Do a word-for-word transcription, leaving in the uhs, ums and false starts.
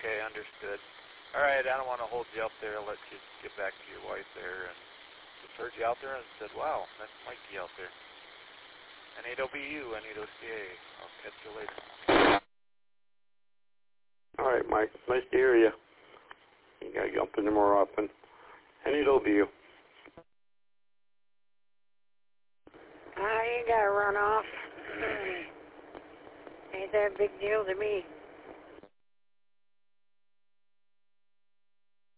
Okay, understood. All right, I don't want to hold you up there. I'll let you get back to your wife there. And just heard you out there and said, wow, that's Mikey out there. N eight O B U, N eight O C A. I'll catch you later. All right, Mike. Nice to hear you. You got to jump in there more often. N eight O B U. I ain't got to run off. Ain't that big deal to me.